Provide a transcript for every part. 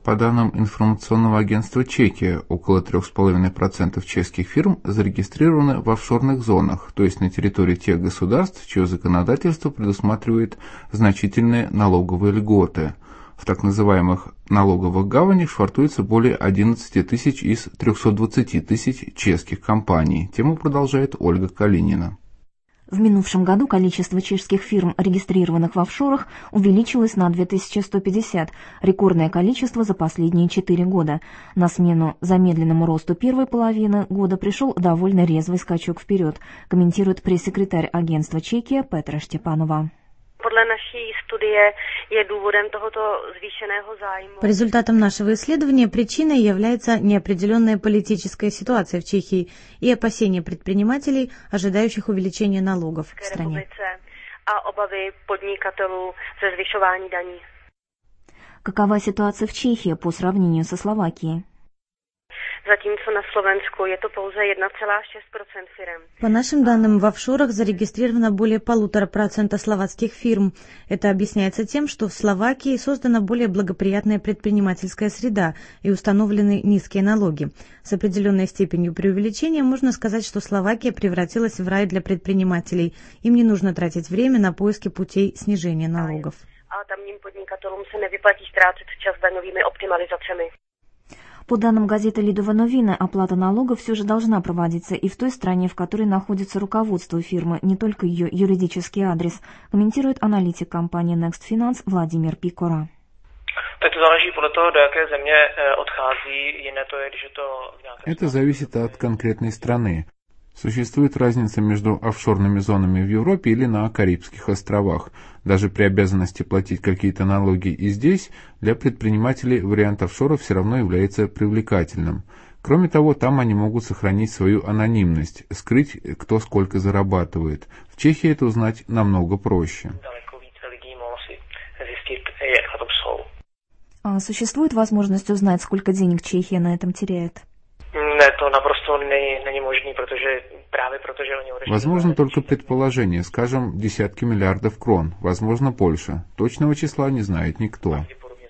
По данным информационного агентства «Чекия», около 3,5% чешских фирм зарегистрированы в офшорных зонах, то есть на территории тех государств, чье законодательство предусматривает значительные налоговые льготы. В так называемых налоговых гаванях швартуется более 11 тысяч из 320 тысяч чешских компаний. Тему продолжает Ольга Калинина. В минувшем году количество чешских фирм, регистрированных в офшорах, увеличилось на 2150, рекордное количество за последние 4 года. На смену замедленному росту первой половины года пришел довольно резвый скачок вперед, комментирует пресс-секретарь агентства «Чекия» Петра Штепанова. По результатам нашего исследования причиной является неопределенная политическая ситуация в Чехии и опасения предпринимателей, ожидающих увеличения налогов в стране. Какова ситуация в Чехии по сравнению со Словакией? По нашим данным, в офшорах зарегистрировано более 1,5% словацких фирм. Это объясняется тем, что в Словакии создана более благоприятная предпринимательская среда и установлены низкие налоги. С определенной степенью преувеличения можно сказать, что Словакия превратилась в рай для предпринимателей. Им не нужно тратить время на поиски путей снижения налогов. По данным газеты «Лидова новина», оплата налогов все же должна проводиться и в той стране, в которой находится руководство фирмы, не только ее юридический адрес, комментирует аналитик компании Next Finance Владимир Пикора. Это зависит от конкретной страны. Существует разница между офшорными зонами в Европе или на Карибских островах. Даже при обязанности платить какие-то налоги и здесь, для предпринимателей вариант офшора все равно является привлекательным. Кроме того, там они могут сохранить свою анонимность, скрыть, кто сколько зарабатывает. В Чехии это узнать намного проще. А существует возможность узнать, сколько денег Чехия на этом теряет? Возможно только предположение, скажем, десятки миллиардов крон, возможно больше. Точного числа не знает никто.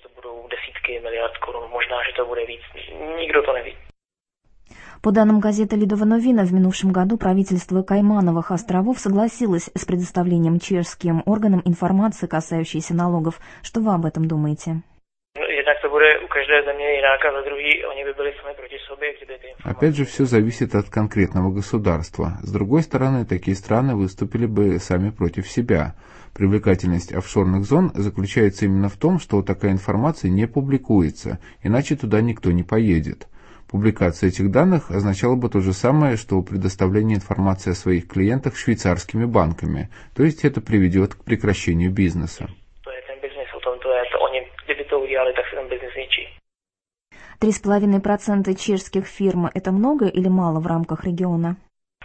По данным газеты «Лидова новина», в минувшем году правительство Каймановых островов согласилось с предоставлением чешским органам информации, касающейся налогов. Что вы об этом думаете? Опять же, все зависит от конкретного государства. С другой стороны, такие страны выступили бы сами против себя. Привлекательность офшорных зон заключается именно в том, что такая информация не публикуется, иначе туда никто не поедет. Публикация этих данных означала бы то же самое, что предоставление информации о своих клиентах швейцарскими банками, то есть это приведет к прекращению бизнеса. 3,5% чешских фирм – это много или мало в рамках региона?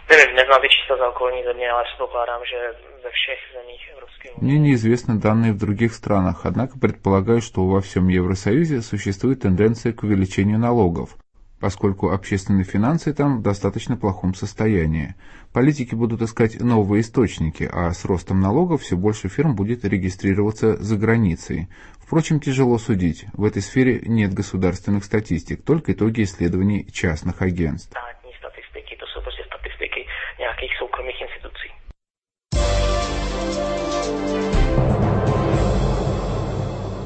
Мне неизвестны данные в других странах, однако предполагаю, что во всем Евросоюзе существует тенденция к увеличению налогов, поскольку общественные финансы там в достаточно плохом состоянии. Политики будут искать новые источники, а с ростом налогов все больше фирм будет регистрироваться за границей. Впрочем, тяжело судить. В этой сфере нет государственных статистик, только итоги исследований частных агентств.